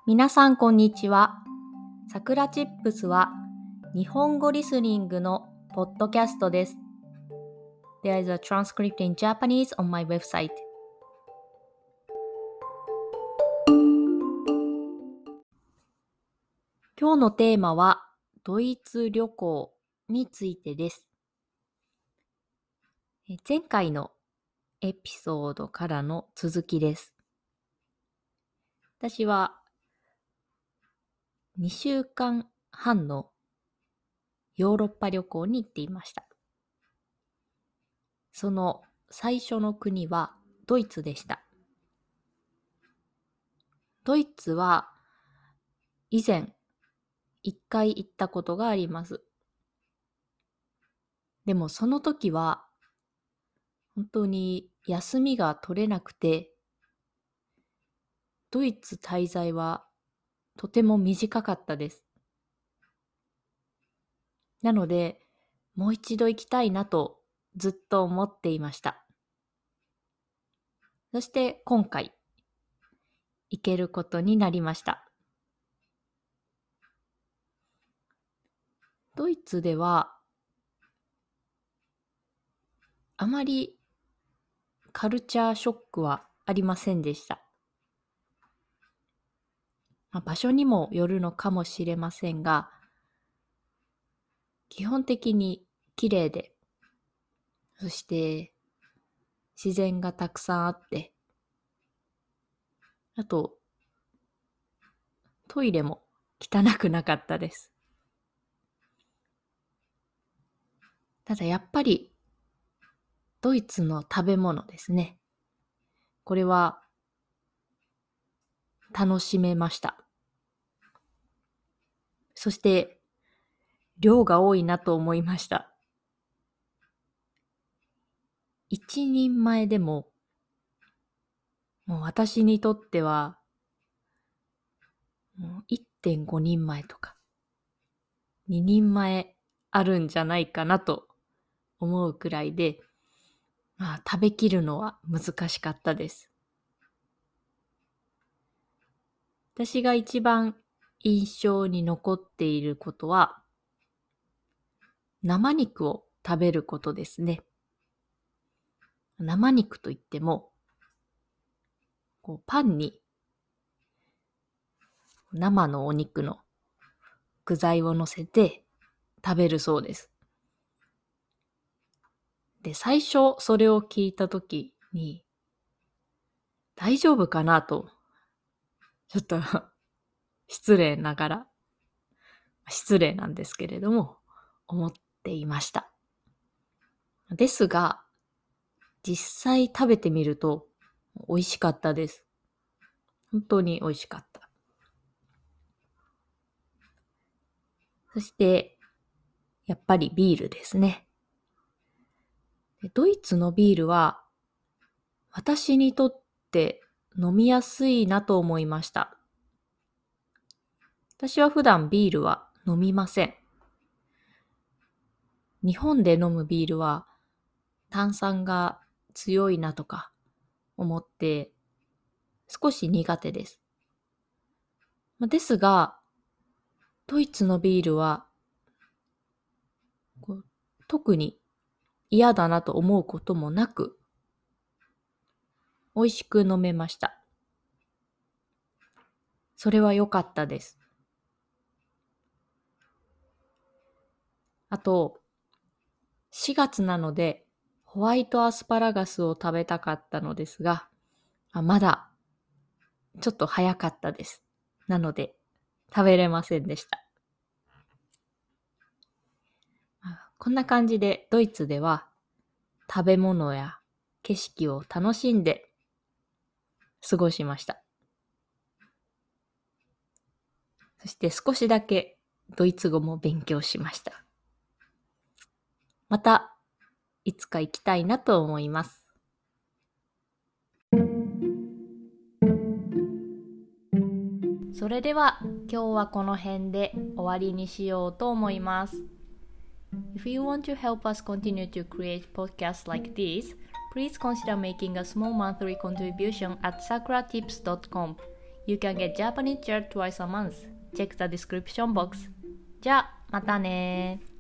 皆さんこんにちは。さくらチップスは日本語リスニングのポッドキャストです。There is a transcript in Japanese on my website. 今日のテーマはドイツ旅行についてです。前回のエピソードからの続きです。私は2週間半のヨーロッパ旅行に行っていました。その最初の国はドイツでした。ドイツは以前1回行ったことがあります。でもその時は本当に休みが取れなくて、ドイツ滞在はとても短かったです。なので、もう一度行きたいなとずっと思っていました。そして今回行けることになりました。ドイツではあまりカルチャーショックはありませんでした。場所にもよるのかもしれませんが、基本的に綺麗で、そして自然がたくさんあって、あとトイレも汚くなかったです。ただやっぱりドイツの食べ物ですね。これは楽しめました。そして量が多いなと思いました。一人前でも、もう私にとってはもう 1.5 人前とか2人前あるんじゃないかなと思うくらいで、食べきるのは難しかったです。私が一番印象に残っていることは、生肉を食べることですね。生肉といっても、パンに生のお肉の具材を乗せて食べるそうです。で、最初それを聞いたときに、大丈夫かなと、ちょっと失礼なんですけれども、思っていました。ですが、実際食べてみると美味しかったです。本当に美味しかった。そして、やっぱりビールですね。ドイツのビールは、私にとって飲みやすいなと思いました。私は普段ビールは飲みません。日本で飲むビールは炭酸が強いなとか思って少し苦手です。ですが、ドイツのビールは特に嫌だなと思うこともなく、美味しく飲めました。それは良かったです。あと、4月なのでホワイトアスパラガスを食べたかったのですが、まだちょっと早かったです。なので食べれませんでした。こんな感じでドイツでは食べ物や景色を楽しんで過ごしました。そして少しだけドイツ語も勉強しました。またいつか行きたいなと思います。それでは今日はこの辺で終わりにしようと思います。If you want to help us continue to create podcasts like this, please consider making a small monthly contribution at sakuratips.com. You can get Japanese chair twice a month. Check the description box. じゃあ、またね